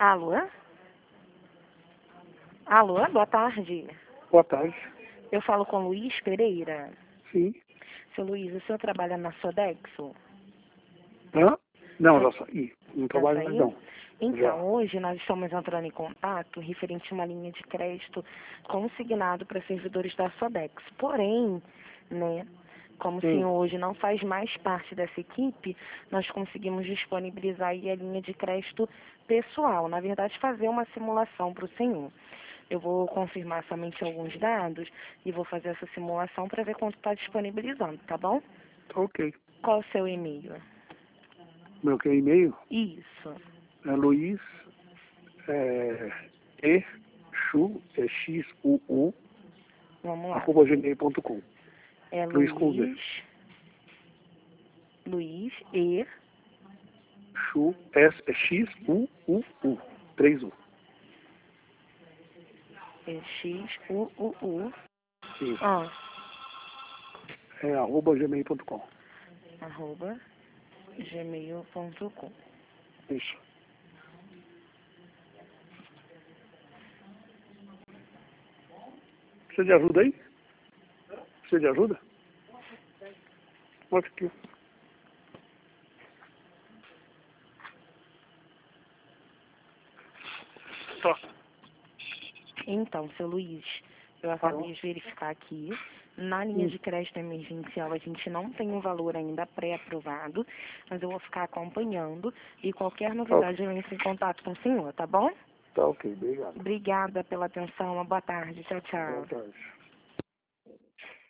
Alô? Alô, boa tarde. Boa tarde. Eu falo com Luiz Pereira. Sim. Seu Luiz, o senhor trabalha na Sodexo? Hã? Não, já saí. Não Já trabalho mais saiu? não. Então, Já. hoje nós estamos entrando em contato referente a uma linha de crédito consignado para servidores da Sodexo. Porém, né, como o senhor hoje não faz mais parte dessa equipe, nós conseguimos disponibilizar aí a linha de crédito pessoal. Na verdade, fazer uma simulação para o senhor. Eu vou confirmar somente alguns dados e vou fazer essa simulação para ver quanto está disponibilizando, tá bom? Tá ok. Qual o seu e-mail? Meu que é e-mail Isso. é Luiz XUU Vamos lá. @gmail.com. É Luiz com Z. Luiz E. XUUU. 3U. XUUU. Isso. Ah, É @gmail.com. @gmail.com. Isso. Precisa de ajuda aí? Precisa de ajuda? Mostra aqui. Tá. Então, seu Luiz, eu acabei de verificar aqui. Na linha de crédito emergencial, a gente não tem um valor ainda pré-aprovado, mas eu vou ficar acompanhando e qualquer novidade eu entro em contato com o senhor, tá bom? Tá ok, obrigado. Obrigada pela atenção, uma boa tarde, tchau, tchau. Boa tarde.